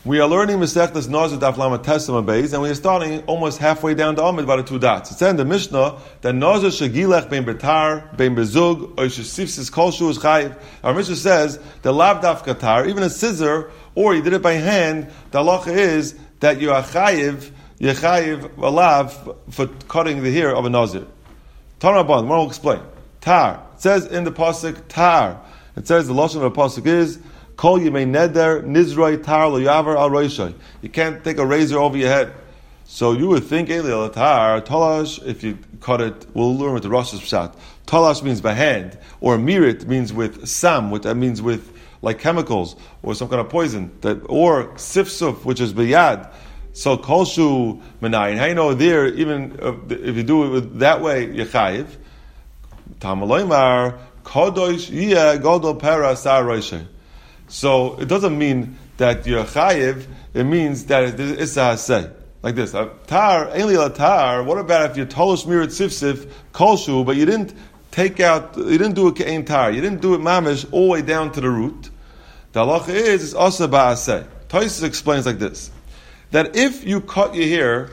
We are learning Masechtas Nazir Daf Lamed Tesam Beis, and we are starting almost halfway down the Amid by the two dots. It says in the Mishnah that Nazir Shegilech bein betar, bein bezug, or shesifsis kolshu is chayiv. Our Mishnah says that lav daf katar, even a scissor, or you did it by hand, the halacha is that you are chayiv a lav for cutting the hair of a Nazir. Tanabon, one will explain. Tar. It says in the pasuk tar. It says the lashon of the pasuk is Kol yimei neder nizroi tar lo yavar al roishay. You can't take a razor over your head. So you would think Eli tar talash. If you cut it, we'll learn with the Rosh Pshat. Talash means by hand, or mirit means with sam, which that means with like chemicals or some kind of poison. Or sifsuf, which is biyad. So kolshu menayin. How you know there? Even if you do it that way, yechayiv. Tamaloymar kodosh yeh godol pera sar roishay. So it doesn't mean that you're chayiv. It means that it's a say like this. Tar, ainli tar. What about if you tolosh mirat sifsif kolshu, but you didn't do it ke'ein tar. You didn't do it mamish all the way down to the root. The halacha is it's also ba'aseh. Tosfos explains like this: that if you cut your hair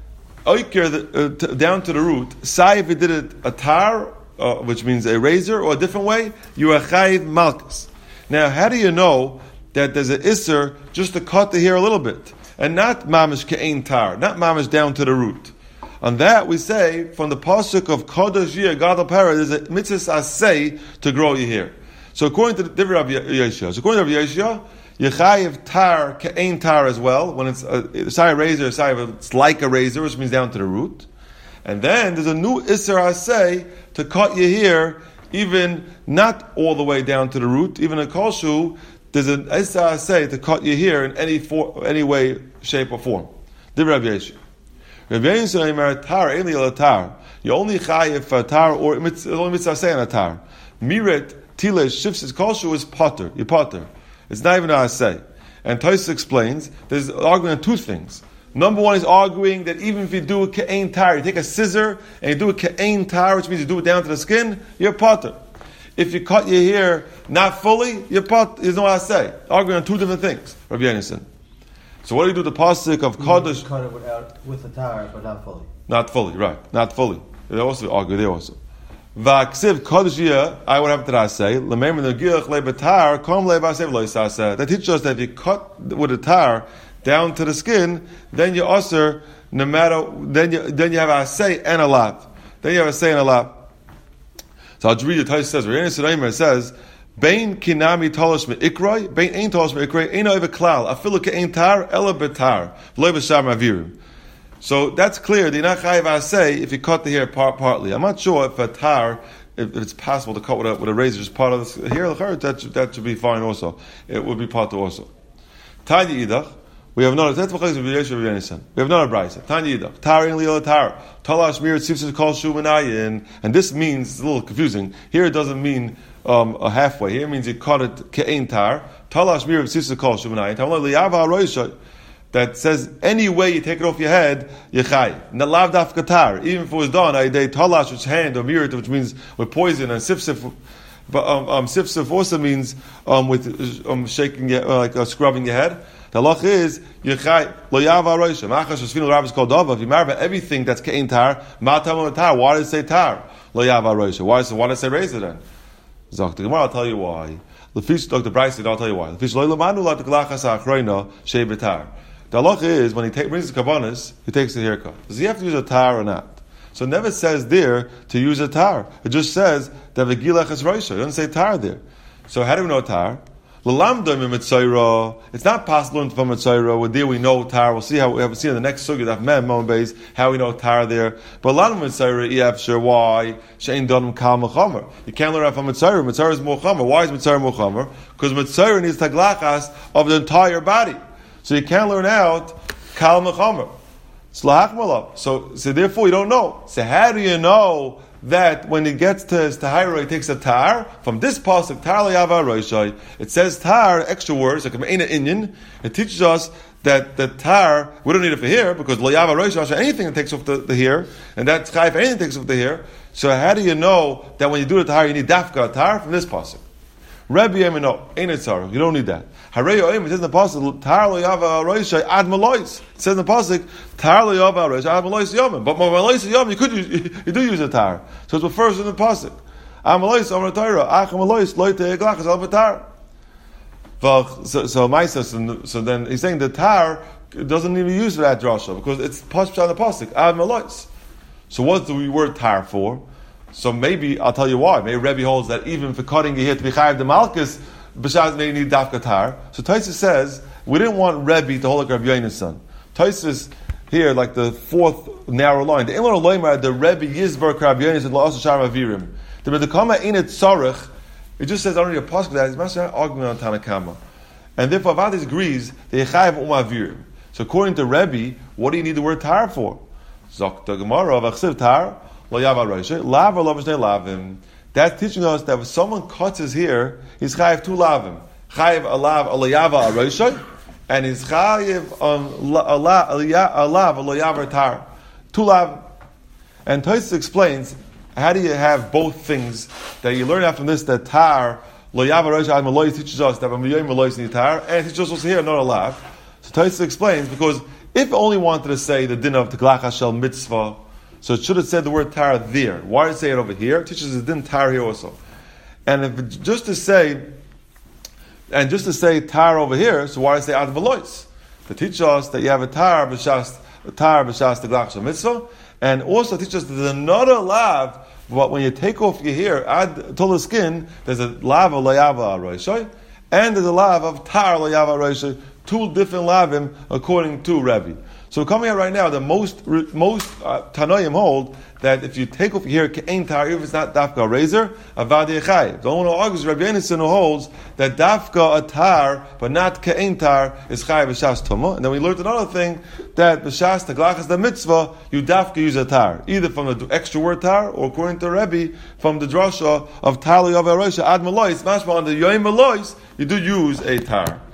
down to the root, say if you did it a tar, which means a razor, or a different way, you are chayiv malchus. Now, how do you know that there's an isser just to cut the hair a little bit, and not mamish ke'ein tar, not mamish down to the root? On that, we say from the pasuk of kodesh yeh gadol para, there's a mitzvah asay to grow your hair. So according to the different Rav Yeshua, yechayiv tar ke'ein tar as well when it's a razor, it's like a razor, which means down to the root. And then there's a new isser asay to cut your hair, even not all the way down to the root, even a kolshu, there's an isser asay to cut your hair in any way, shape, or form. The Rav Yeshua. Rav Yeshua tar ainli tar. You only chayiv for tar or only mitzvah asay on a tar. Miret tilesh shifts kolshu is potter. You potter. It's not even a asay. And Tosfos explains there's an argument on two things. Number one is arguing that even if you do a ke'ein tar, you take a scissor and you do a ke'ein tar, which means you do it down to the skin, you're potter. If you cut your hair not fully, you're potter. There's no asay. Arguing on two different things, Rabbi Yonason. So what do you do with the pasuk of kodesh? You cut it with the tar, but not fully. Not fully, right? Not fully. They also argue there also. Va'ksiv kodesh yeh. I would have to asay. L'meim negilach lebetar kom lebasev lo yisaseh. That teaches us that if you cut with a tar down to the skin, then you usher no matter. Then you have a say and a lot. Then you have a say and a lot. So I'll just read the Tosfos says. It says, "Bein kinami tolosh me'ikroi, bein ein tolosh me'ikroi, ein oiv klal. Afilu ke'ein tar ela betar v'lo b'shar mavirim." So that's clear. The not chayiv say if you cut the hair partly. I'm not sure if a tar, if it's possible to cut with a razor, just part of the hair. That should be fine. Also, it would be part also. Tanya idach. We have another. That's what we have another brayso. Tanya idach. Tar in liel tar. Talash mirat sifsif kol shu menayin. And this means it's a little confusing. Here it doesn't mean a halfway. Here it means you cut it ke'ein tar. Talash mirat sifsif kol shu menayin. Tamla liyava roishay. That says any way you take it off your head, yechai. Nalav daf katar. Even if it was done, they talash, which hand, or mirat, which means with poison, and sifsif. But sifsif also means with shaking, like scrubbing your head. The halach is yechai lo yava roisha. Machas shesfinu rabbis called dava. If you marry everything that's ke'ein tar, matam tar. Why does it say tar? Lo yava roisha. Why does it say razor then? Zok the Gemara. I'll tell you why. Lefish Dr. Bryce, I'll tell you why. Lefish lo lamanu la teklachas achreina shei betar. The halacha is when he brings the kabbanis, he takes the haircut. Does he have to use a tar or not? So it never says there to use a tar. It just says that v'gilach is roisha. It doesn't say tar there. So how do we know tar? L'lamda mitzayra. It's not possible from mitzayra. Where there we know tar. We'll see how we have seen in the next sugya that mem base how we know tar there. But a lot of mitzayra efshir. Why? Shein donum kal mechamer. You can't learn from mitzayra. Mitzayra is more chamer. Why is mitzayra more chamer? Because mitzayra needs taglachas of the entire body. So you can't learn out kal mechamer. So therefore you don't know. So how do you know that when he gets to his tahira he takes a tar? From this pasuk, tar le'yava roishai, it says tar, extra words, like me'ena inyan. It teaches us that the tar, we don't need it for hair, because le'yava roishai, anything that takes off the hair, and that's chai if anything takes off the hair. So how do you know that when you do the tahir you need dafka tar? From this pasuk. Rebbe Yemen, no, ain't it tzarech. You don't need that. Harei Yoim, it says in the pasuk, Tar lo yava roishay ad malois. It says in the pasuk, Tar lo yava roishay ad malois yomim. But malois yomim, you do use a tar. So it's refers to the pasuk. Ad malois omer Torah, ach malois loite eglachas al betar. So then he's saying the tar doesn't even use for that drasha because it's pashut on the pasuk ad malois. So what's the word tar for? So maybe I'll tell you why. Maybe Rebbe holds that even for cutting your hair to be chayav the malchus, b'shas may need dafka tar. So Tosfos says we didn't want Rebbe to hold like Rabbi Yona's son. Tosfos here, like the fourth narrow line. The Imar Loimar, the Rebbe Yizbar Rabbi Yona's and La'as Shar Avirim. The Medakama in it tzarech. It just says already a pasuk that is master argument on Tanakama, and therefore Avadis agrees they chayav Avirim. So according to Rebbe, what do you need the word tar for? Zok the Gemara of Achsiv tar. That's teaching us that if someone cuts his hair, he's chayiv two lavim. Chayiv alav alayava aroishay, and he's chayiv alav alayava tar. Two lavim. And Tosfos explains, how do you have both things that you learn out from this, that tar, loyava aroishay ad malois teaches us that malois malois need tar, and it teaches us also here, not alav. So Tosfos explains, because if it only wanted to say the din of teglach shel mitzvah, so it should have said the word tar there. Why did it say it over here? It teaches it didn't tar here also. And if just to say tar over here, so why did it say ad velois? To teach us that you have a tar b'shas the glach shel mitzvah, and also teach us that there's another lav. But when you take off your hair, add till the skin, there's a lav of layava aroishay, and there's a lav of tar layava aroishay. Two different lavim according to Rebbe. So coming out right now, the most Tanoim hold that if you take off your hair ke'ein tar, even if it's not dafka a razor, avad yechayiv. The only one who argues Rabbi Yonason who holds that dafka a tar, but not ke'ein tar, is chayiv b'shas tumah. And then we learned another thing, that b'shas teglachas the mitzvah, you dafka use a tar, either from the extra word tar, or according to Rebbe, from the drasha of tar lo yav ad malois, mashma on the yoim malois, you do use a tar.